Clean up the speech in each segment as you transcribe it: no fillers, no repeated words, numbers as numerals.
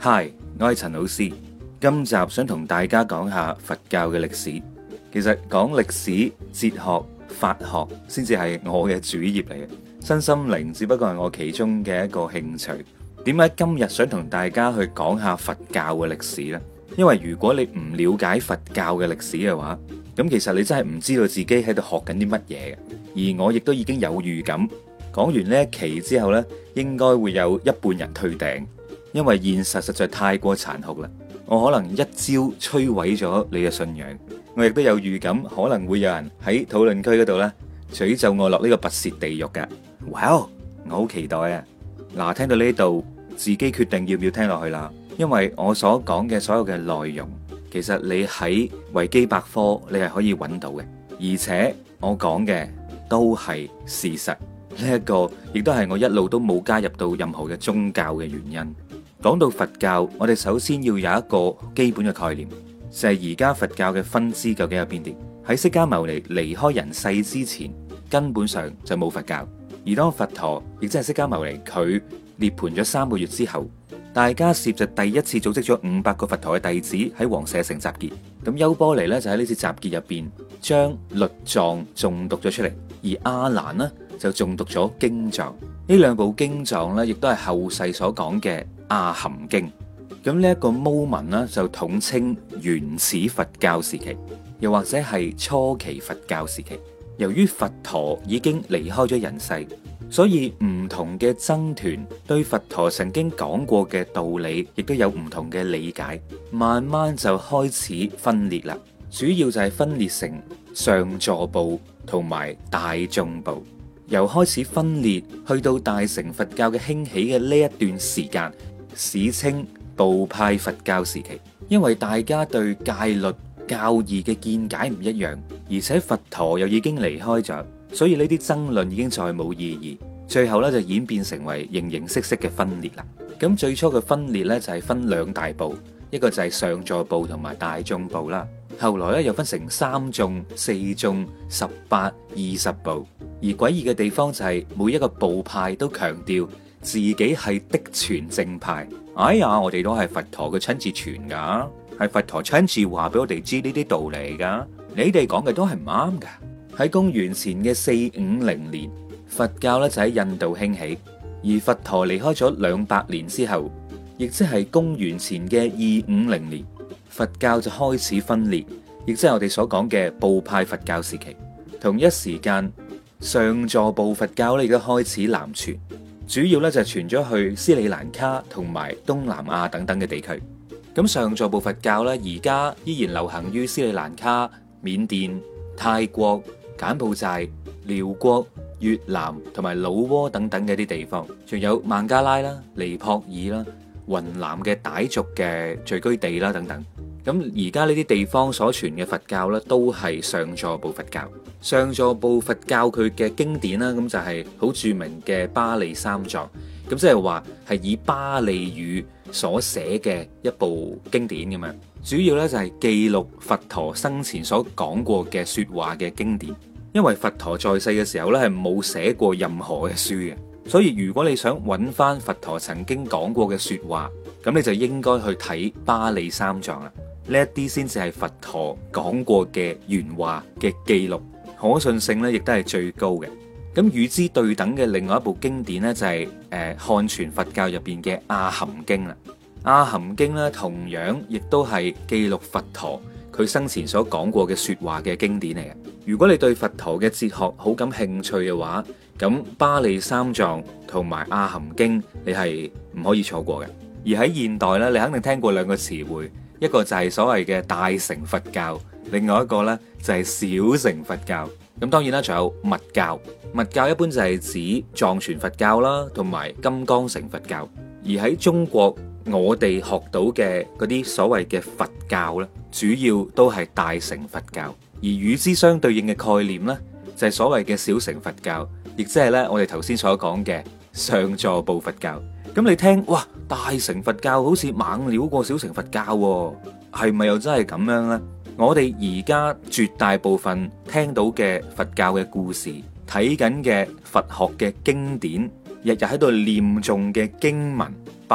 Hi，我係陳老師。今集想同大家講下佛教嘅歷史。其實講歷史、哲學、法學先至係我嘅主業嚟嘅，身心靈只不過係我其中嘅一個興趣。點解今日想同大家去講下佛教嘅歷史呢？因為如果你唔了解佛教嘅歷史嘅話，咁其實你真係唔知道自己喺度學緊啲乜嘢嘅。而我亦都已經有預感，講完呢一期之後呢，應該會有一半人退訂。因為現實實在太過殘酷啦，我可能一招摧毀咗你嘅信仰。我亦都有預感，可能會有人喺討論區嗰度呢詛咒我落呢個拔舌地獄㗎。哇，我好期待啊！嗱，聽到呢度，自己決定要唔要聽落去啦。因為我所講嘅所有嘅內容，其實你喺維基百科你係可以揾到嘅，而且我講嘅都係事實。呢一個亦都係我一路都冇加入到任何嘅宗教嘅原因。講到佛教，我哋首先要有一個基本嘅概念，就係而家佛教嘅分支究竟有邊啲？喺釋迦牟尼離開人世之前，根本上就冇佛教。而當佛陀，亦即係釋迦牟尼，佢涅槃咗3個月之後，大迦葉就第一次組織咗500個佛陀嘅弟子喺王舍城集結。咁優波離咧就喺呢次集結入邊，將律藏誦讀咗出嚟，而阿難呢就誦讀咗經藏。呢兩部經藏咧，亦都係後世所講嘅阿含經。咁呢一個 moment 呢，就統稱原始佛教時期，又或者係初期佛教時期。由於佛陀已經離開咗人世，所以唔同嘅僧團對佛陀曾經講過嘅道理，亦都有唔同嘅理解，慢慢就開始分裂啦。主要就係分裂成上座部同埋大眾部。由開始分裂去到大乘佛教嘅興起嘅呢一段時間，史稱部派佛教時期。因為大家對戒律教義嘅見解唔一樣，而且佛陀又已經離開咗，所以呢啲爭論已經再冇意義。最後咧就演變成為形形色色嘅分裂啦。咁最初嘅分裂咧就係分兩大部，一個就係上座部同埋大眾部啦。後來咧又分成3眾、4眾、18、20部。而詭異嘅地方就係每一個部派都強調自己係的傳正派。哎呀，我哋都係佛陀嘅親自傳噶，係佛陀親自話俾我哋知呢啲道理噶。你哋講嘅都係唔啱噶。喺公元前嘅450年，佛教咧就喺印度興起，而佛陀離開咗200年之後，亦即係公元前嘅250年，佛教就開始分裂，亦即係我哋所講嘅部派佛教時期。同一時間，上座部佛教咧亦都開始南傳，主要咧就傳咗去斯里蘭卡同埋東南亞等等嘅地區。咁上座部佛教咧而家依然流行於斯里蘭卡、緬甸、泰國、柬埔寨、寮國、越南同埋老撾等等嘅一啲地方，仲有孟加拉啦、尼泊爾啦、雲南嘅傣族嘅聚居地啦等等。咁而家呢啲地方所傳嘅佛教咧，都係上座部佛教。上座部佛教佢嘅經典啦，咁就係好著名嘅巴利三藏。咁即係話係以巴利語所寫嘅一部經典咁樣，主要咧就係記錄佛陀生前所講過嘅說話嘅經典。因為佛陀在世嘅時候咧係冇寫過任何嘅書嘅，所以如果你想揾翻佛陀曾經講過嘅說話，咁你就應該去睇巴利三藏啦。呢一啲先至係佛陀講過嘅原話嘅記錄，可信性咧亦都係最高嘅。咁與之對等嘅另外一部經典咧就係漢傳佛教入邊嘅阿含經啦。阿含經咧同樣亦都係記錄佛陀佢生前所講過嘅說話嘅經典嚟嘅。如果你對佛陀嘅哲學好感興趣嘅話，咁巴利三藏同埋阿含經你係唔可以錯過嘅。而喺現代咧，你肯定聽過兩個詞彙。一個就係所謂嘅大乘佛教，另外一個呢就係小乘佛教。咁當然啦，仲有密教。密教一般就係指藏傳佛教啦，同埋金剛乘佛教。而喺中國，我哋學到嘅嗰啲所謂嘅佛教呢，主要都係大乘佛教。而與之相對應嘅概念呢，就係所謂嘅小乘佛教，亦即係呢我哋頭先所講嘅上座部佛教。咁你聽，哇，大乘佛教好似猛料過小乘佛教喎，係咪又真係咁樣呢？我哋而家絕大部分聽到嘅佛教嘅故事，睇緊嘅佛學嘅經典，日日喺度念誦嘅經文，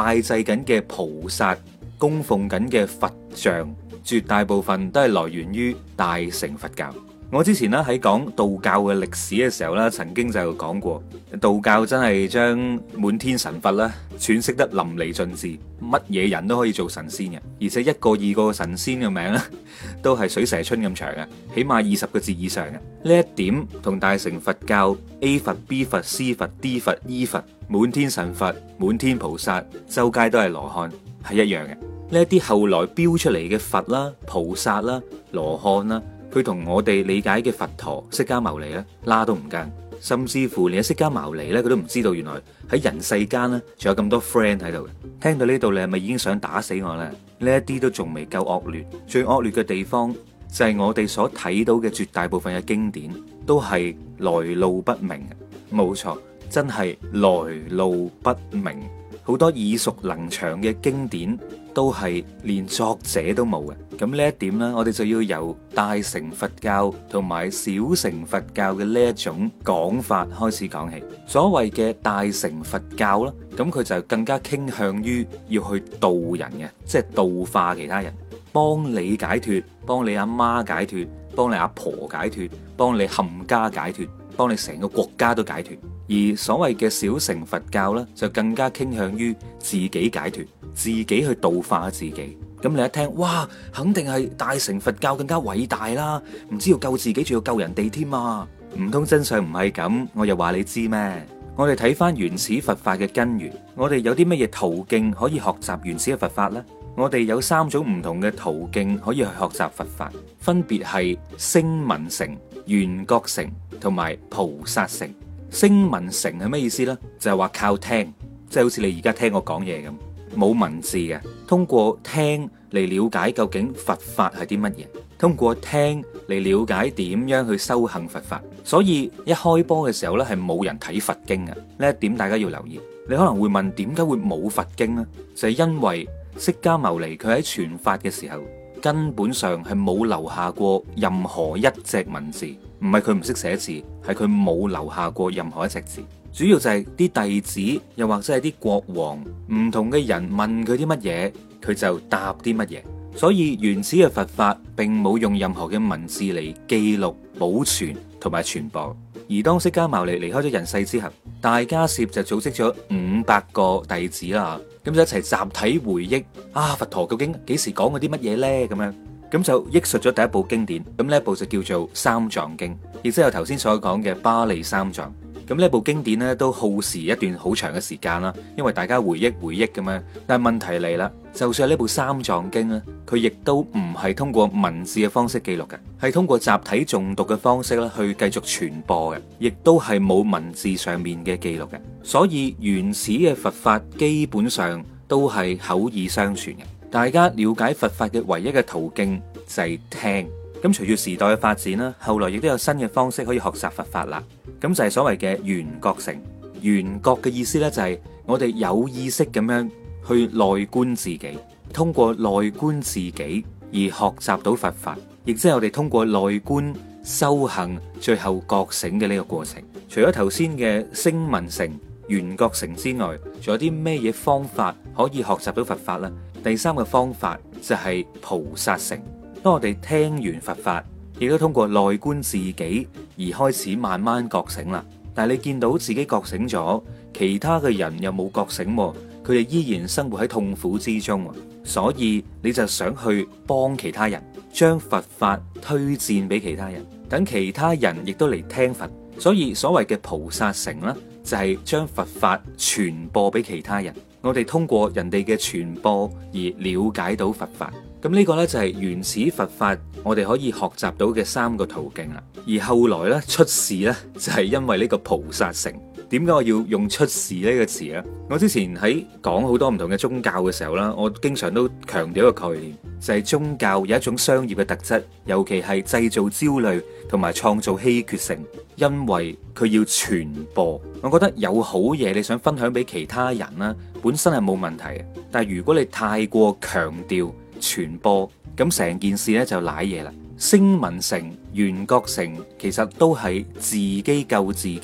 拜祭緊嘅菩薩、供奉緊嘅佛像，絕大部分都係來源於大乘佛教。我之前咧喺講道教嘅歷史嘅時候咧，曾經就講過，道教真係將滿天神佛啦詮釋得淋漓盡致，乜嘢人都可以做神仙嘅，而且一個二個神仙嘅名咧都係水蛇春咁長嘅，起碼20個字以上嘅。呢一點同大乘佛教 A 佛、B 佛、C 佛、D 佛、E 佛、滿天神佛、滿天菩薩、周街都係羅漢係一樣嘅。呢一啲後來標出嚟嘅佛啦、菩薩啦、羅漢啦，佢同我哋理解嘅佛陀釋迦牟尼咧拉都唔跟，甚至乎連釋迦牟尼咧佢都唔知道，原來喺人世間咧仲有咁多 friend 喺度嘅。聽到呢度，你係咪已經想打死我呢？呢一啲都仲未夠惡劣，最惡劣嘅地方就係我哋所睇到嘅絕大部分嘅經典都係來路不明嘅。冇錯，真係來路不明。好多耳熟能詳嘅經典都係連作者都冇嘅。咁呢一點呢，我哋就要由大乘佛教同埋小乘佛教嘅呢一種講法開始講起。所謂嘅大乘佛教啦，咁佢就更加傾向於要去度人嘅，即係度化其他人，幫你解脫，幫你阿媽解脫，幫你阿婆解脫，幫你冚家解脫，幫你成個國家都解脫。而所謂嘅小乘佛教呢，就更加傾向於自己解脫，自己去度化自己。咁你一聽，哇，肯定係大乘佛教更加偉大啦！唔知要救自己，仲要救人哋添啊！唔通真相唔係咁？我又話你知咩？我哋睇翻原始佛法嘅根源，我哋有啲乜嘢途徑可以學習原始嘅佛法呢？我哋有3種唔同嘅途徑可以去學習佛法，分別係聲聞乘、緣覺乘同埋菩薩乘。聲聞乘係咩意思呢？就係話靠聽，即係好似你而家聽我講嘢咁，冇文字嘅，通過聽嚟了解究竟佛法係啲乜嘢，通過聽嚟了解點樣去修行佛法。所以一開波嘅時候呢，係冇人睇佛經嘅，呢一點大家要留意。你可能會問，點解會冇佛經呢？就係因為釋迦牟尼佢喺傳法嘅時候，根本上係冇留下過任何一隻文字。唔係佢唔識寫字，係佢冇留下過任何一隻字。主要就係啲弟子，又或者係啲國王，唔同嘅人問佢啲乜嘢，佢就答啲乜嘢。所以原始嘅佛法並冇用任何嘅文字嚟記錄、保存同埋傳播。而當釋迦牟尼離開咗人世之後，大迦葉就組織咗500個弟子啦，咁就一齊集體回憶啊，佛陀究竟幾時講過啲乜嘢呢？咁樣。咁就憶述咗第一部經典，咁呢一部就叫做三藏經，亦即係我頭先所講嘅巴利三藏。咁呢部經典呢都耗時一段好長嘅時間啦，因為大家回憶咁樣。但係問題嚟啦，就算係呢部三藏經咧，佢亦都唔係通過文字嘅方式記錄嘅，係通過集體誦讀嘅方式咧去繼續傳播嘅，亦都係冇文字上面嘅記錄嘅。所以原始嘅佛法基本上都係口耳相傳嘅。大家了解佛法嘅唯一嘅途徑就係聽。咁隨住時代嘅發展啦，後來亦都有新嘅方式可以學習佛法啦。咁就係所謂嘅緣覺乘。緣覺嘅意思呢，就係我哋有意識咁樣去內觀自己，通過內觀自己而學習到佛法，亦即係我哋通過內觀修行，最後覺醒嘅呢個過程。除咗頭先嘅聲聞乘、緣覺乘之外，仲有啲咩嘢方法可以學習到佛法呢？第三個方法就係菩薩乘。當我哋聽完佛法，亦都通過內觀自己而開始慢慢覺醒啦。但係你見到自己覺醒咗，其他嘅人又冇覺醒，佢哋依然生活喺痛苦之中，所以你就想去幫其他人，將佛法推薦俾其他人，等其他人亦都嚟聽佛。所以所謂嘅菩薩乘呢，就係將佛法傳播俾其他人。我哋通過人哋嘅傳播而了解到佛法。咁呢個呢，就係原始佛法我哋可以學習到嘅3個途徑啦。而後來呢，出事呢，就係因為呢個菩薩乘。點解我要用出事呢個詞呢？我之前喺講好多唔同嘅宗教嘅時候啦，我經常都強調一個概念，就係宗教有一種商業嘅特質，尤其係製造焦慮同埋創造稀缺性，因為佢要傳播。我覺得有好嘢你想分享俾其他人啦，本身係冇問題嘅。但係如果你太過強調傳播，咁成件事咧就瀨嘢啦。聲聞乘、緣覺乘其實都係自己救自己，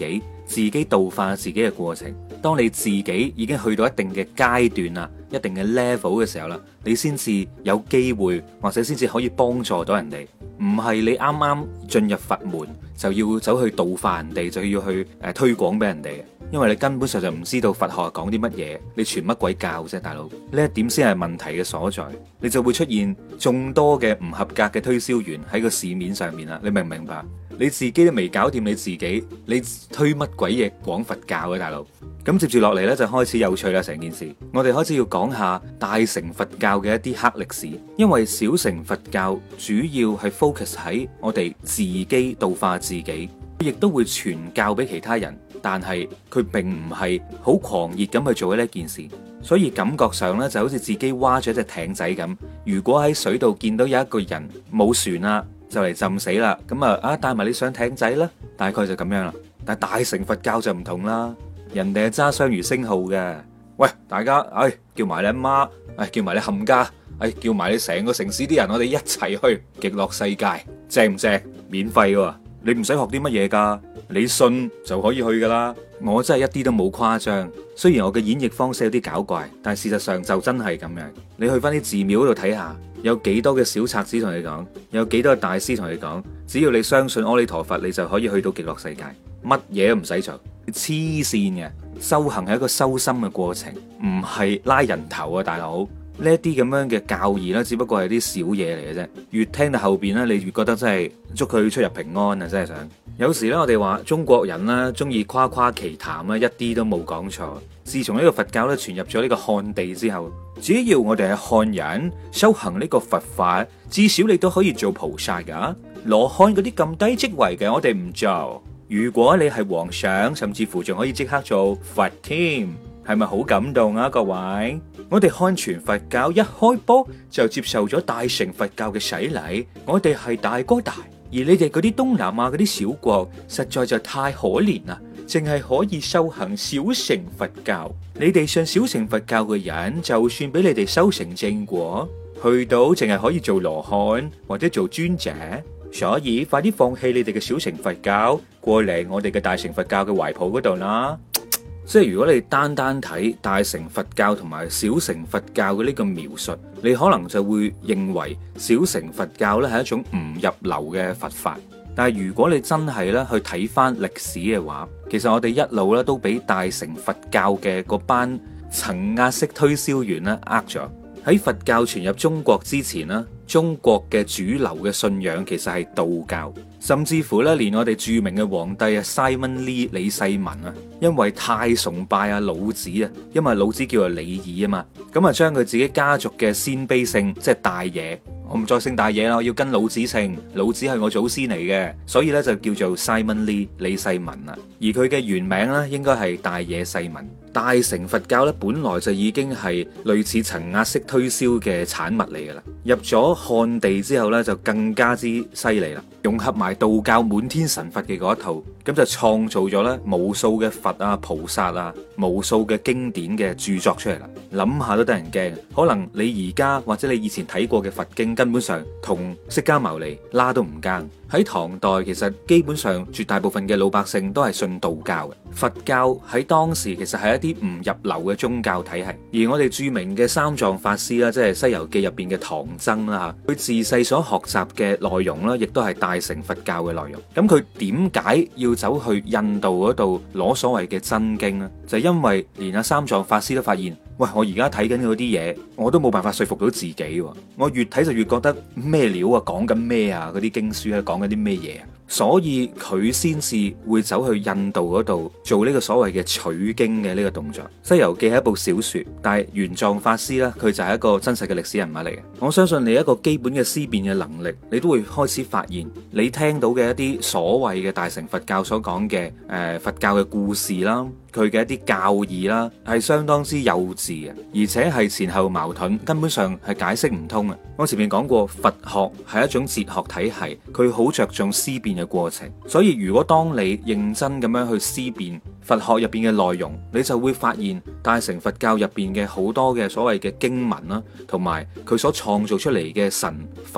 自己度化自己嘅過程。當你自己已經去到一定嘅階段啦，一定嘅 level 嘅時候啦，你先至有機會或者先至可以幫助到人哋。唔係你啱啱進入佛門就要走去度化人哋，就要去推廣俾人哋，因為你根本上就唔知道佛學係講啲乜嘢，你傳乜鬼教啫，大佬？呢一點先係問題嘅所在，你就會出現眾多嘅唔合格嘅推銷員喺個市面上面啦。你明唔明白？你自己都未搞掂你自己，你推乜鬼嘢廣佛教啊，大佬？咁接住落嚟呢，就開始有趣啦，成件事。我哋開始要講下大乘佛教嘅一啲黑歷史，因為小乘佛教主要係 focus 喺我哋自己度化自己，亦都會傳教俾其他人，但係佢並唔係好狂熱咁去做呢件事，所以感覺上呢，就好似自己挖咗隻艇仔咁。如果喺水度見到有一個人冇船啦，就嚟浸死啦，咁啊帶埋你上艇仔啦，大概就咁樣啦。但係大乘佛教就唔同啦，人哋係揸雙魚星號嘅。喂，大家，叫埋你阿媽，叫埋你冚家，叫埋你成個城市啲人，我哋一齊去極樂世界，正唔正？免費喎，你唔使學啲乜嘢噶，你信就可以去噶啦。我真係一啲都冇誇張，雖然我嘅演繹方式有啲搞怪，但係事實上就真係咁樣。你去翻啲寺廟嗰度睇下，有幾多嘅小冊子同你講，有幾多嘅大師同你講，只要你相信阿彌陀佛，你就可以去到極樂世界，乜嘢都唔使做。黐線嘅，修行係一個修心嘅過程，唔係拉人頭啊，大佬。呢一啲咁樣嘅教義咧，只不過係啲小嘢嚟嘅啫。越聽到後邊咧，你越覺得真係祝佢出入平安啊！真係想。有時咧，我哋話中國人咧中意誇誇其談咧，一啲都冇講錯。自從呢個佛教咧傳入咗呢個漢地之後，只要我哋係漢人，修行呢個佛法，至少你都可以做菩薩噶。羅漢嗰啲咁低職位嘅，我哋唔做。如果你係皇上，甚至乎仲可以即刻做佛添。係咪好感動啊？各位，我哋漢傳佛教一開波就接受咗大乘佛教嘅洗禮，我哋係大哥大，而你哋嗰啲東南亞嗰啲小國實在就太可憐啦，淨係可以修行小乘佛教。你哋信小乘佛教嘅人，就算俾你哋修成正果，去到淨係可以做羅漢或者做尊者，所以快啲放棄你哋嘅小乘佛教，過嚟我哋嘅大乘佛教嘅懷抱嗰度啦。即係如果你單單睇大乘佛教同埋小乘佛教嘅呢個描述，你可能就會認為小乘佛教咧係一種唔入流嘅佛法。但係如果你真係咧去睇翻歷史嘅話，其實我哋一路咧都俾大乘佛教嘅嗰班層壓式推銷員咧呃咗。喺佛教傳入中國之前咧，中國嘅主流嘅信仰其實係道教，甚至乎咧連我哋著名嘅皇帝啊 Simon Lee 李世民啊，因為太崇拜啊老子啊，因為老子叫做李耳啊嘛，咁啊將佢自己家族嘅鮮卑姓即係大野，我唔再姓大野啦，我要跟老子姓，老子係我祖先嚟嘅，所以咧就叫做 Simon Lee 李世民啦。而佢嘅原名咧應該係大野世民。大乘佛教咧本來就已經係類似層壓式推銷嘅產物嚟噶啦，入咗漢地之後咧就更加之犀利啦，融合埋道教滿天神佛嘅嗰一套，咁就創造咗咧無數嘅佛啊菩薩啊，無數嘅經典嘅著作出嚟啦。諗下都得人驚，可能你而家或者你以前睇過嘅佛經根本上同釋迦牟尼拉都唔更。喺唐代其實基本上絕大部分嘅老百姓都係信道教嘅，佛教喺當時其實係一啲唔入流嘅宗教體系。而我哋著名嘅三藏法師啦，即係《西遊記》入邊嘅唐僧啦吓，佢自細所學習嘅內容啦，亦都係大乘佛教嘅內容。咁佢點解要走去印度嗰度攞所謂嘅真經呢？就係因為連阿三藏法師都發現，喂，我而家睇緊嗰啲嘢，我都冇辦法說服到自己。我越睇就越覺得咩料啊，講緊咩啊？嗰啲經書係講緊啲咩嘢啊？所以佢先至會走去印度嗰度做呢個所謂嘅取經嘅呢個動作。《西遊記》係一部小說，但係玄奘法師呢，佢就係一個真實嘅歷史人物嚟嘅。我相信你一個基本嘅思辨嘅能力，你都會開始發現，你聽到嘅一啲所謂嘅大乘佛教所講嘅佛教嘅故事啦，佢嘅一啲教義啦，係相當之幼稚嘅，而且係前後矛盾，根本上係解釋唔通啊！我前面講過，佛學係一種哲學體系，佢好着重思辨嘅過程，所以如果當你認真咁樣去思辨佛學入邊嘅內容，你就會發現大乘佛教入邊嘅好多嘅所謂嘅經文啦，同埋佢所創造出嚟嘅神佛，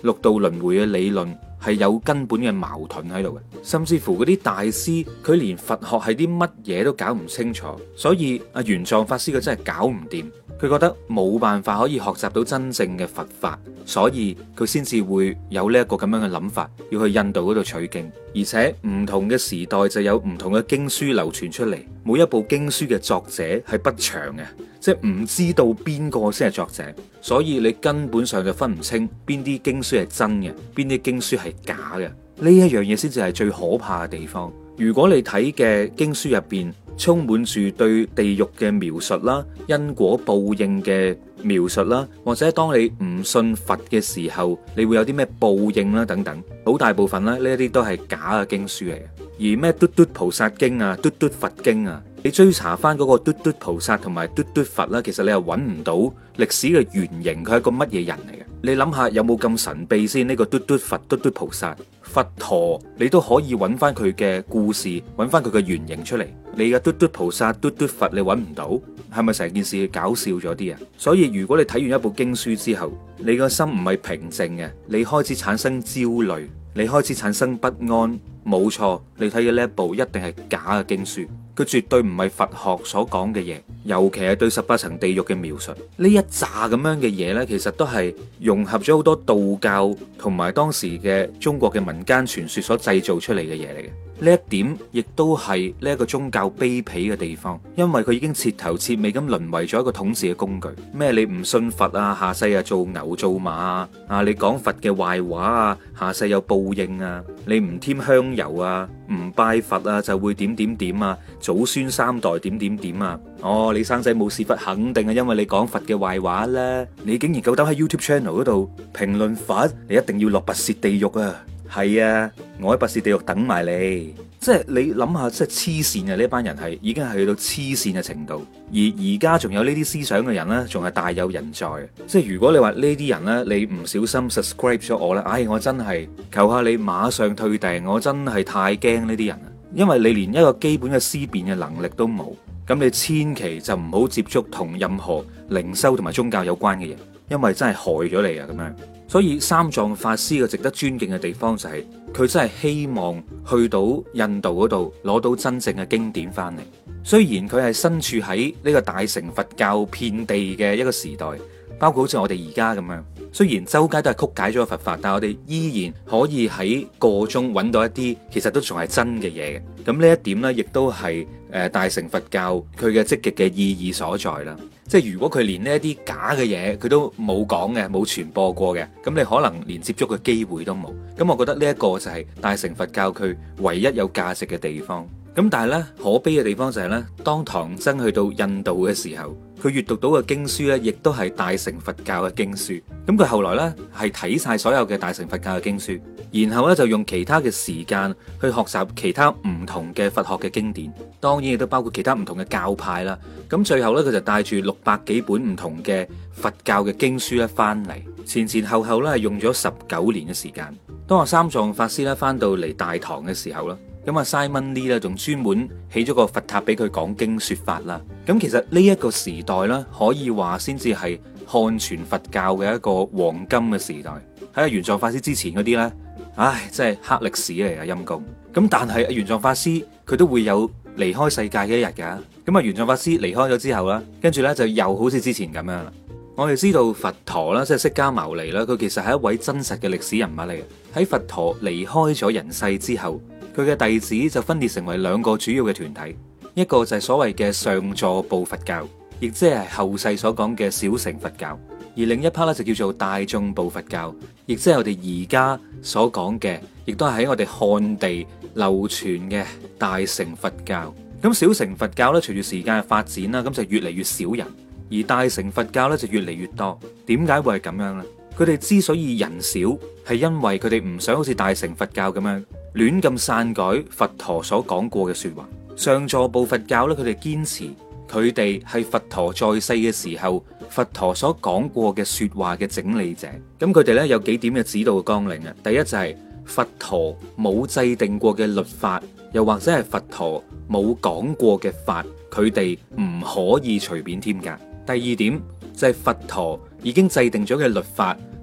六道輪迴嘅理論係有根本嘅矛盾喺度嘅，甚至乎嗰啲大師佢連佛學係啲乜嘢都搞唔清楚，所以阿玄奘法師佢真係搞唔掂，佢覺得冇辦法可以學習到真正嘅佛法，所以佢先至會有呢一個咁樣嘅諗法，要去印度嗰度取經，而且唔同嘅時代就有唔同嘅經書流傳出嚟，每一部經書嘅作者係不詳嘅，即係唔知道邊個先係作者，所以你根本上就分唔清邊啲經書係真嘅，邊啲經書係假嘅，呢一樣嘢先至係最可怕嘅地方。如果你睇嘅經書入邊充滿住對地獄嘅描述啦、因果報應嘅描述啦，或者當你唔信佛嘅時候，你會有啲咩報應啦等等，好大部分咧呢一啲都係假嘅經書嚟嘅。而咩嘟嘟菩薩經啊、嘟嘟佛經啊，你追查翻嗰個嘟嘟菩薩同埋嘟嘟佛啦，其實你又揾唔到歷史嘅原型，佢係一個乜嘢人嚟嘅？你諗下有冇咁神秘先？呢個嘟嘟佛、嘟嘟菩薩、佛陀，你都可以揾翻佢嘅故事，揾翻佢嘅原型出嚟。你嘅嘟嘟菩薩、嘟嘟佛，你揾唔到，係咪成件事搞笑咗啲啊？所以如果你睇完一部經書之後，你個心唔係平靜嘅，你開始產生焦慮，你開始產生不安，冇錯，你睇嘅呢一部一定係假嘅經書，佢絕對唔係佛學所講嘅嘢，尤其係對18層地獄嘅描述，呢一紮咁樣嘅嘢呢，其實都係融合咗好多道教同埋當時嘅中國嘅民間傳說所製造出嚟嘅嘢嚟嘅。呢一點亦都係呢一個宗教卑鄙嘅地方，因為佢已經徹頭徹尾咁淪為咗一個統治嘅工具。咩你唔信佛啊，下世啊做牛做馬啊，你講佛嘅壞話啊，下世有報應啊，你唔添香油啊，唔拜佛啊就會點點點啊，祖孫三代點點點啊，哦你生仔冇屎忽肯定係因為你講佛嘅壞話啦，你竟然夠膽喺 YouTube channel 嗰度評論佛，你一定要落拔舌地獄啊！係啊，我喺拔舌地獄等埋你，即係你諗下，即係黐線嘅呢班人係已經係去到黐線嘅程度，而家仲有呢啲思想嘅人呢，仲係大有人在。即係如果你話呢啲人呢，你唔小心 subscribe 咗我咧，我真係求下你馬上退訂，我真係太驚呢啲人啊，因為你連一個基本嘅思辨嘅能力都冇，咁你千祈就唔好接觸同任何靈修同埋宗教有關嘅嘢，因為真係害咗你啊咁樣。所以三藏法師嘅值得尊敬嘅地方就係佢真係希望去到印度嗰度攞到真正嘅經典翻嚟。雖然佢係身處喺呢個大乘佛教遍地嘅一個時代，包括好似我哋而家咁樣，雖然周街都係曲解咗佛法，但係我哋依然可以喺個中揾到一啲其實都仲係真嘅嘢嘅。咁呢一點呢，亦都係大乘佛教佢嘅積極嘅意義所在啦。即係如果佢連呢一啲假嘅嘢佢都冇講嘅，冇傳播過嘅，咁你可能連接觸嘅機會都冇。咁我覺得呢一個就係大乘佛教佢唯一有價值嘅地方。咁但係呢，可悲嘅地方就係呢，當唐僧去到印度嘅時候，佢閱讀到嘅經書呢，亦都係大乘佛教嘅經書。咁佢後來呢，係睇晒所有嘅大乘佛教嘅經書，然後呢，就用其他嘅時間去學習其他唔同嘅佛學嘅經典，當然亦都包括其他唔同嘅教派啦。咁最後呢，佢就帶住600幾本唔同嘅佛教嘅經書咧翻嚟，前前後後咧係用咗19年嘅時間。當阿三藏法師咧翻到嚟大唐嘅時候啦，咁啊 Simon Lee 咧仲專門起咗個佛塔俾佢講經說法啦。咁其實呢一個時代咧，可以話先至係漢傳佛教嘅一個黃金嘅時代。喺阿玄奘法師之前嗰啲咧，真係黑歷史嚟啊，陰公。咁但係阿玄奘法師佢都會有離開世界嘅一日噶。咁啊玄奘法師離開咗之後啦，跟住咧就又好似之前咁樣啦。我哋知道佛陀啦，即係釋迦牟尼啦，佢其實係一位真實嘅歷史人物嚟嘅。喺佛陀離開咗人世之後，佢嘅弟子就分裂成為2個主要嘅團體，一個就係所謂嘅上座部佛教，亦即係後世所講嘅小乘佛教，而另一 part 咧就叫做大眾部佛教，亦即係我哋而家所講嘅，亦都係喺我哋漢地流傳嘅大乘佛教。咁小乘佛教咧，隨住時間嘅發展啦，咁就越嚟越少人，而大乘佛教咧就越嚟越多。點解會係咁樣呢？佢哋之所以人少，係因為佢哋唔想好似大乘佛教咁樣亂咁篡改佛陀所講過嘅說話。上座部佛教咧，佢哋堅持佢哋係佛陀在世嘅時候，佛陀所講過嘅說話嘅整理者。咁佢哋咧有幾點嘅指導嘅綱領啊。第一就係佛陀冇制定過嘅律法，又或者係佛陀冇講過嘅法，佢哋唔可以隨便添加。第二點就係佛陀已經制定咗嘅律法，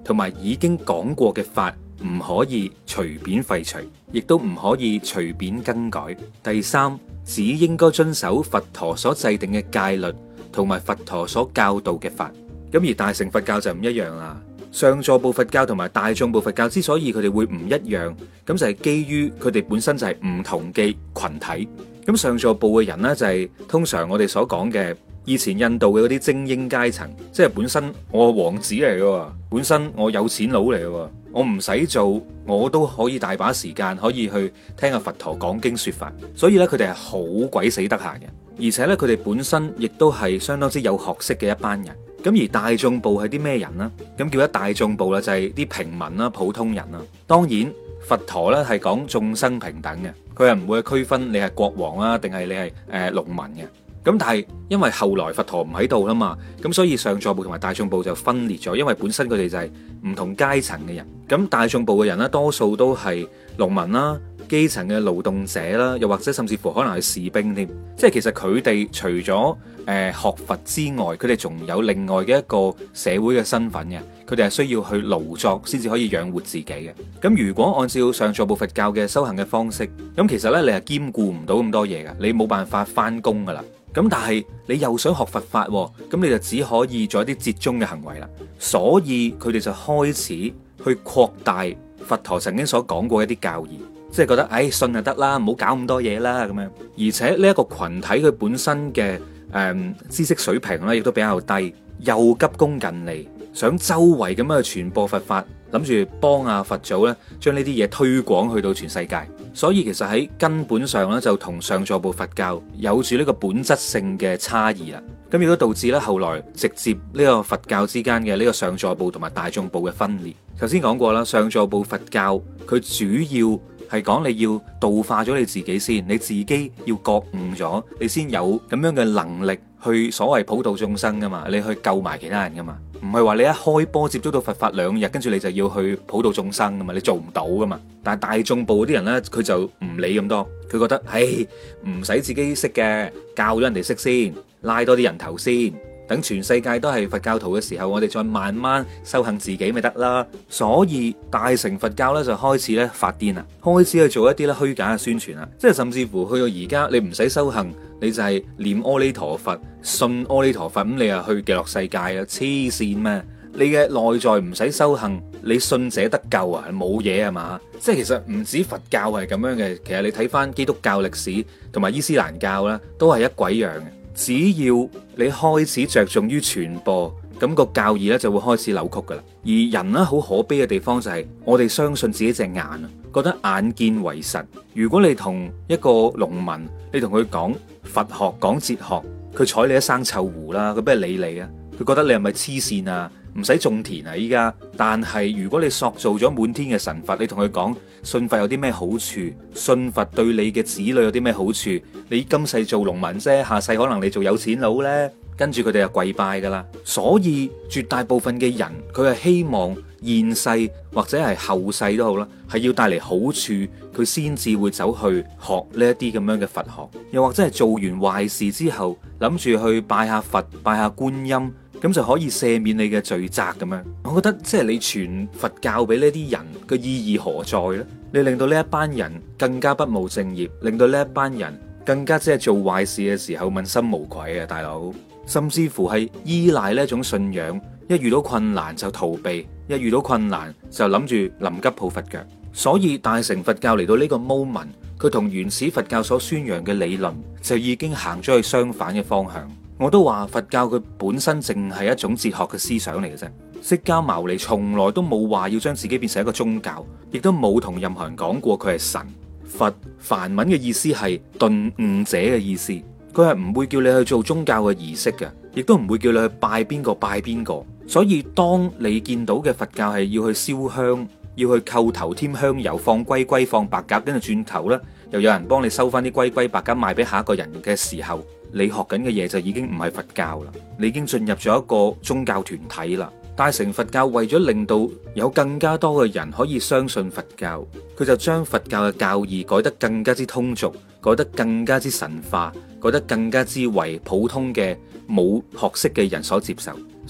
同埋已經講過嘅法唔可以隨便廢除，亦都唔可以隨便更改。第三，只應該遵守佛陀所制定嘅戒律同埋佛陀所教導嘅法。咁而大乘佛教就唔一樣啦。上座部佛教同埋大眾部佛教之所以佢哋會唔一樣，咁就係基於佢哋本身就係唔同嘅群體。咁上座部嘅人呢，就係通常我哋所講嘅以前印度嘅嗰啲精英階層，即係本身我係王子嚟嘅，本身我有錢佬嚟嘅，我唔使做我都可以大把時間可以去聽阿佛陀講經說法，所以咧佢哋係好鬼死得閒嘅，而且咧佢哋本身亦都係相當之有學識嘅一班人。咁而大眾部係啲咩人呢？咁叫一大眾部啦，就係啲平民啦、普通人啦。當然佛陀咧係講眾生平等嘅，佢係唔會去區分你係國王啊，定係你係農民嘅。咁但係因為後來佛陀唔喺度啦嘛，咁所以上座部同埋大眾部就分裂咗，因為本身佢哋就係唔同階層嘅人。咁大眾部嘅人咧，多數都係農民啦、基層嘅勞動者啦，又或者甚至乎可能係士兵添。即係其實佢哋除咗學佛之外，佢哋仲有另外嘅一個社會嘅身份嘅，佢哋係需要去勞作先至可以養活自己嘅。咁如果按照上座部佛教嘅修行嘅方式，咁其實呢，你係兼顧唔到咁多嘢噶，你冇辦法翻工噶啦。咁但係你又想學佛法，咁你就只可以做一啲折中嘅行為啦。所以佢哋就開始去擴大佛陀曾經所講過一啲教義，即係覺得信就得啦，唔好搞咁多嘢啦咁樣。而且呢一個群體佢本身嘅知識水平咧，亦都比較低，又急功近利，想周圍咁樣去傳播佛法，諗住幫阿佛祖咧將呢啲嘢推廣去到全世界。所以其實喺根本上咧，就同上座部佛教有住呢個本質性嘅差異啦。咁亦都導致咧後來直接呢個佛教之間嘅呢個上座部同埋大眾部嘅分裂。頭先講過啦，上座部佛教佢主要係講你要度化咗你自己先，你自己要覺悟咗，你先有咁樣嘅能力去所謂普度眾生噶嘛，你去救埋其他人噶嘛，唔係話你一開波接觸到佛法2日，跟住你就要去普度眾生噶嘛，你做唔到噶嘛。但係大眾部嗰啲人呢，佢就唔理咁多，佢覺得唔使自己識嘅，教咗人哋識先，拉多啲人頭先。等全世界都係佛教徒嘅時候，我哋再慢慢修行自己咪得啦。所以大乘佛教咧就開始咧發癲啦，開始去做一啲咧虛假嘅宣傳啦。即係甚至乎去到而家，你唔使修行，你就係念阿彌陀佛、信阿彌陀佛，咁你又去極樂世界啦？黐線咩？你嘅內在唔使修行，你信者得救啊？冇嘢係嘛？即係其實唔止佛教係咁樣嘅，其實你睇翻基督教歷史同埋伊斯蘭教啦，都係一鬼樣嘅。只要你開始着重於傳播，咁個教義咧就會開始扭曲噶啦。而人咧好可悲嘅地方就係，我哋相信自己隻眼啊，覺得眼見為實。如果你同一個農民，你同佢講佛學、講哲學，佢睬你一生臭狐啦，佢邊係理你啊？佢覺得你係咪黐線啊？唔使種田啊依家。但係如果你塑造咗滿天嘅神佛，你同佢講信佛有啲咩好處，信佛對你嘅子女有啲咩好處，你今世做農民啫，下世可能你做有錢佬呢。跟住佢哋就跪拜噶啦。所以絕大部分嘅人，佢係希望現世或者係後世都好啦，係要帶嚟好處，佢先至會走去學呢一啲咁樣嘅佛學，又或者係做完壞事之後，諗住去拜下佛、拜下觀音，咁就可以赦免你嘅罪責咁樣。我覺得即係你傳佛教俾呢啲人嘅意義何在呢？你令到呢一班人更加不務正業，令到呢一班人更加即係做壞事嘅時候問心無愧啊，大佬！甚至乎係依賴呢一種信仰，一遇到困難就逃避，一遇到困難就諗住臨急抱佛腳。所以大乘佛教嚟到呢個 moment，佢同原始佛教所宣揚嘅理論就已經行咗去相反嘅方向。我都話佛教佢本身淨係一種哲學嘅思想嚟嘅啫。釋迦牟尼從來都冇話要將自己變成一個宗教，亦都冇同任何人講過佢係神。佛梵文嘅意思係頓悟者嘅意思。佢係唔會叫你去做宗教嘅儀式嘅，亦都唔會叫你去拜邊個拜邊個。所以當你見到嘅佛教係要去燒香，要去叩頭添香油，放龜龜放白鴿，跟住轉頭呢，又有人幫你收翻啲龜龜白鴿賣俾下一個人嘅時候，你學緊嘅嘢就已經唔係佛教啦，你已經進入咗一個宗教團體啦。大乘佛教為咗令到有更加多嘅人可以相信佛教，佢就將佛教嘅教義改得更加之通俗，改得更加之神化，改得更加之為普通嘅冇學識嘅人所接受。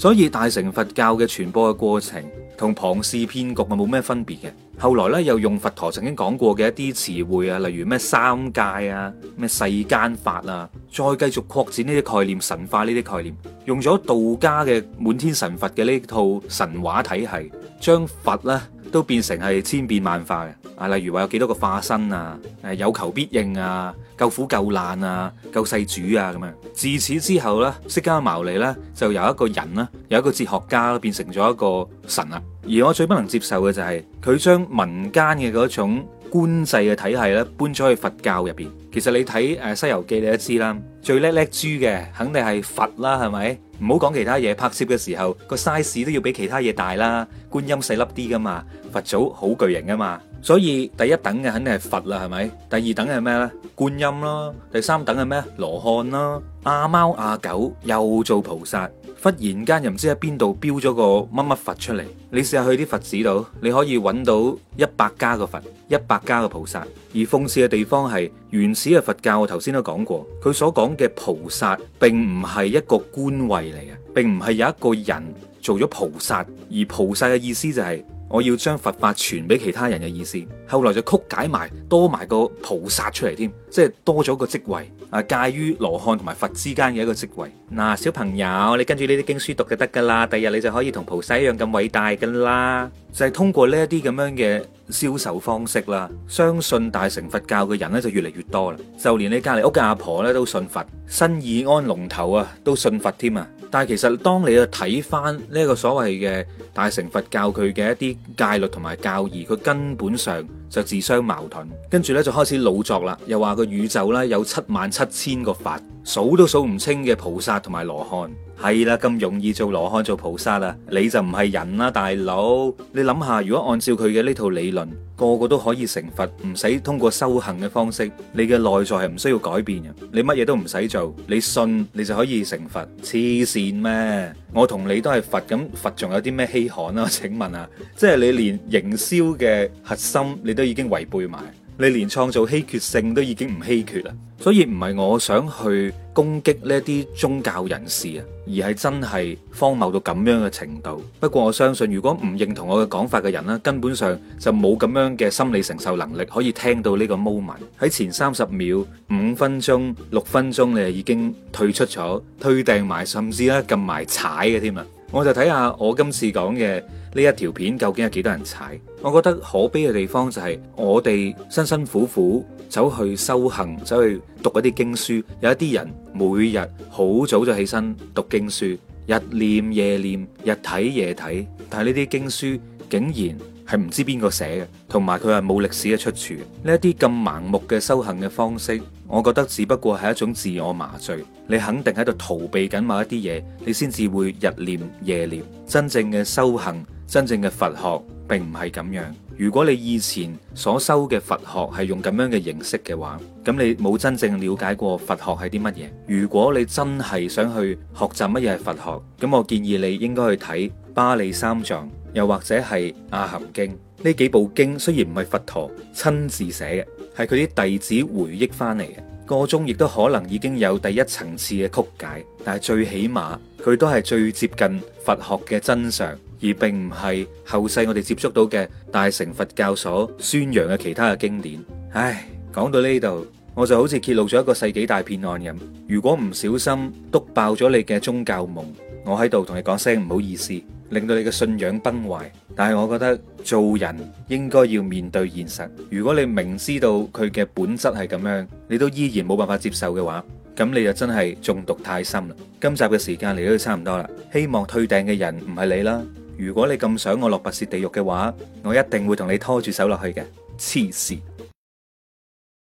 所以大乘佛教嘅傳播嘅過程同龐氏騙局啊冇咩分別嘅。後來咧又用佛陀曾經講過嘅一啲詞彙啊，例如咩三界啊、咩世間法啊，再繼續擴展呢啲概念、神化呢啲概念，用咗道家嘅滿天神佛嘅呢套神話體系，將佛咧都變成係千變萬化嘅啊！例如話有幾多個化身啊，有求必應啊，救苦救難啊，救世主啊咁樣。自此之後咧，釋迦牟尼咧就由一個人啦，由一個哲學家變成咗一個神啦。而我最不能接受嘅就係佢將民間嘅嗰種官制嘅體系咧搬咗去佛教入邊。其實你睇《西遊記》你都知啦，最叻豬嘅肯定係佛啦，係咪？唔好講其他嘢，拍攝嘅時候個 size 都要比其他嘢大啦。觀音細粒啲噶嘛，佛祖好巨型噶嘛。所以第一等嘅肯定係佛啦，係咪？第二等係咩呢？觀音啦。第三等係咩？羅漢啦。阿貓阿狗又做菩薩，忽然間又唔知喺邊度標咗個乜乜佛出嚟。你試下去啲佛寺度，你可以揾到100家個佛，100家個菩薩。而諷刺嘅地方係原始嘅佛教，我頭先都講過，佢所講嘅菩薩並唔係一個官位嚟嘅，並唔係有一個人做咗菩薩，而菩薩嘅意思就係我要將佛法傳俾其他人嘅意思。後來就曲解埋多埋個菩薩出嚟添，即係多咗個職位啊，介於羅漢同埋佛之間嘅一個職位。嗱，小朋友，你跟住呢啲經書讀就得噶啦，第日你就可以同菩薩一樣咁偉大噶啦。就係通過呢一啲咁樣嘅銷售方式啦，相信大乘佛教嘅人咧就越嚟越多啦。就連你隔籬屋嘅阿婆咧都信佛，新義安龍頭啊都信佛添啊。但係其實當你去睇翻呢個所謂嘅大乘佛教佢嘅一啲戒律同埋教義，佢根本上就自相矛盾。跟住咧就開始老作啦，又話個宇宙咧有77000個法，數都數唔清嘅菩薩同埋羅漢。係啦，咁容易做羅漢做菩薩啦，你就唔係人啦，大佬。你諗下，如果按照佢嘅呢套理論，個個都可以成佛，唔使通過修行嘅方式，你嘅內在係唔需要改變嘅，你乜嘢都唔使做，你信你就可以成佛，黐線咩？我同你都係佛，咁佛仲有啲咩稀罕啊？請問啊，即係你連營銷嘅核心你都已經違背埋，你連創造稀缺性都已經唔稀缺啦。所以唔係我想去攻擊呢啲宗教人士啊，而係真係荒謬到咁樣嘅程度。不過我相信，如果唔認同我嘅講法嘅人咧，根本上就冇咁樣嘅心理承受能力，可以聽到呢個 moment。喺前30秒、5分鐘、6分鐘，你就已經退出咗、退訂埋，甚至咧撳埋踩嘅添啦。我就睇下我今次講嘅呢一條片究竟有幾多人踩。我覺得可悲嘅地方就係我哋辛辛苦苦走去修行，走去讀一啲經書，有一啲人每日好早就起身讀經書，日念夜念，日睇夜睇，但係呢啲經書竟然係唔知邊個寫嘅，同埋佢係冇歷史嘅出處。呢一啲咁盲目嘅修行嘅方式，我覺得只不過係一種自我麻醉。你肯定喺度逃避緊某一啲嘢，你先至會日念夜念。真正嘅修行，真正嘅佛學並唔係咁樣。如果你以前所修嘅佛學係用咁樣嘅形式嘅話，咁你冇真正了解過佛學係啲乜嘢。如果你真係想去學習乜嘢係佛學，咁我建議你應該去睇巴利三藏，又或者係阿含經。呢幾部經雖然唔係佛陀親自寫嘅，係佢啲弟子回憶翻嚟嘅，個中亦都可能已經有第一層次嘅曲解，但係最起碼佢都係最接近佛學嘅真相，而並唔係後世我哋接觸到嘅大乘佛教所宣揚嘅其他嘅經典。唉，講到呢度，我就好似揭露咗一個世紀大騙案咁。如果唔小心篤爆咗你嘅宗教夢，我喺度同你講聲唔好意思，令到你嘅信仰崩壞。但係我覺得做人應該要面對現實。如果你明知道佢嘅本質係咁樣，你都依然冇辦法接受嘅話，咁你就真係中毒太深啦。今集嘅時間嚟到都差唔多啦，希望退訂嘅人唔係你啦。如果你咁想我落拔舌地獄嘅話，我一定會同你拖住手落去嘅。黐線。